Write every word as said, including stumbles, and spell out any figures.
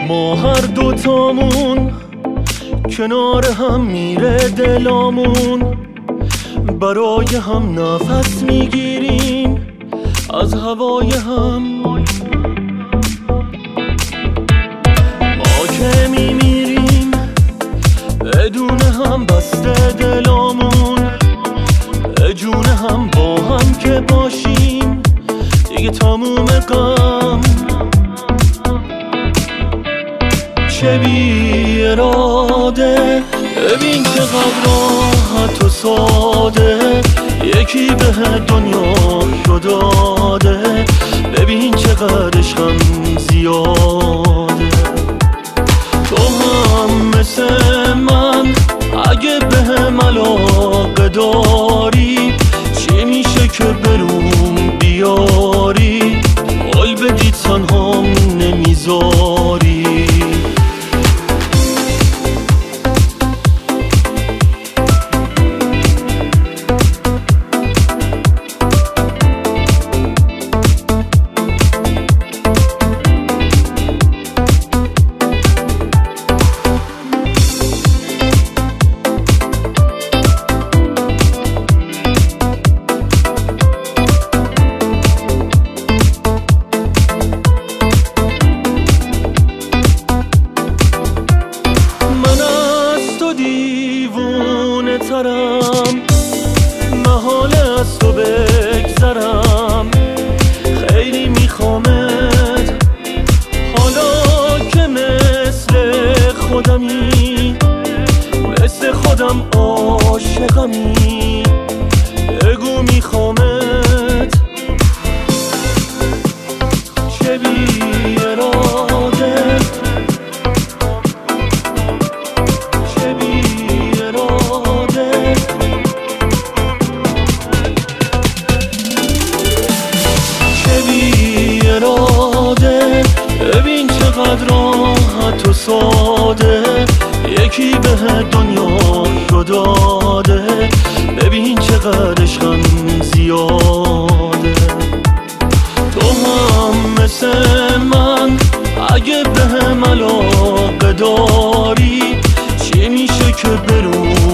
ما هر دوتامون کنار هم میره دلامون، برای هم نفس میگیریم از هوای هم. ما که میمیریم بدون هم بسته دلامون، جون هم با هم که باشیم دیگه تموم غم. چه بی اراده، ببین چقدر راحت و ساده یکی به دنیا رو داده، ببین چقدر عشقم زیاده. تو هم مثل من اگه به هم علاقه داری، چی میشه که بروم بیاری، قول بدی تنهام نمیذاری. دیوونه ترم، محاله از تو بگذرم، خیلی میخوامت حالا که مثل خودمی، مثل خودم عاشقمی، بگو میخوامت. چه بی اراده، ببین چقدر راحت و ساده یکی به دنیا رو داده، ببین چقدر عشقم زیاده. تو هم مثل من اگه به هم علاقه داری، چی میشه که برون